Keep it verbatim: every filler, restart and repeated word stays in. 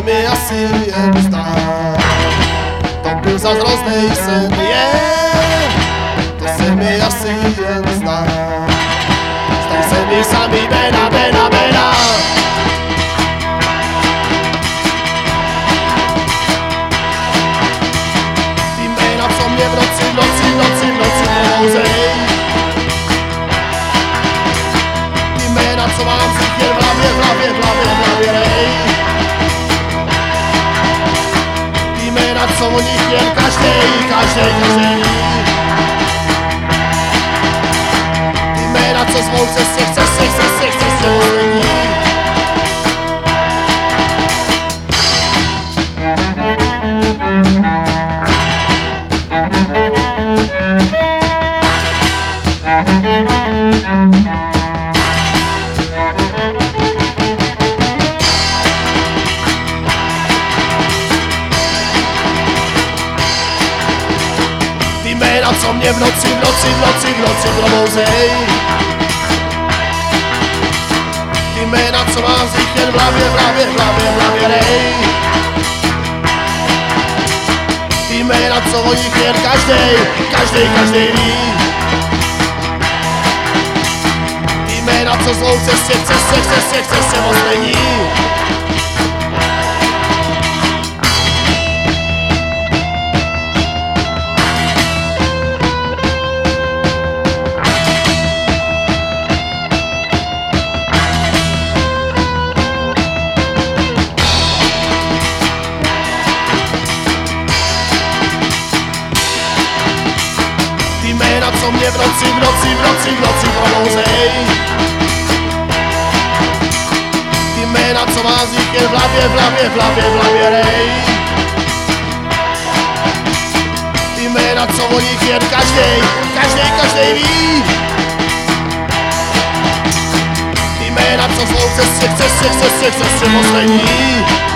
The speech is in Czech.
mi asi jen zdá. To byl zas hroznej sen, je, to se mi asi jen zdá. Zdaj se mi samý bena, bena, bena. Ty jména, co mě v noci, v noci, v noci, v noci probouzej. Ty jména, co mám vzít jen v hlavě, v hlavě, v hlavě, v hlavě, rej. Ty jména, co o nich jen každej, každej, každej ví. Ty jména, co zvou se z těch, se z těch, se z těch, se z těch lidí. Ty jména, co mě v noci, v noci, v noci, v noci probouzej. Ty jména, co mám z nich jen v hlavě, v hlavě, v hlavě, v hlavě, rej. Ty jména, co o nich jen každej, každej, každej ví. Ty jména, co zvou se z těch, se z těch, se z těch, se z těch moc není. Jména, co mě v noci, v noci, v noci, v noci probouzej. Ty jména, co má z nich jen v hlavě, v hlavě, v hlavě, v hlavě, rej. Ty jména, co o nich jen každej, každej, každej ví. Ty jména, co zvou se z těch, se z těch, se z těch, se z těch moc není.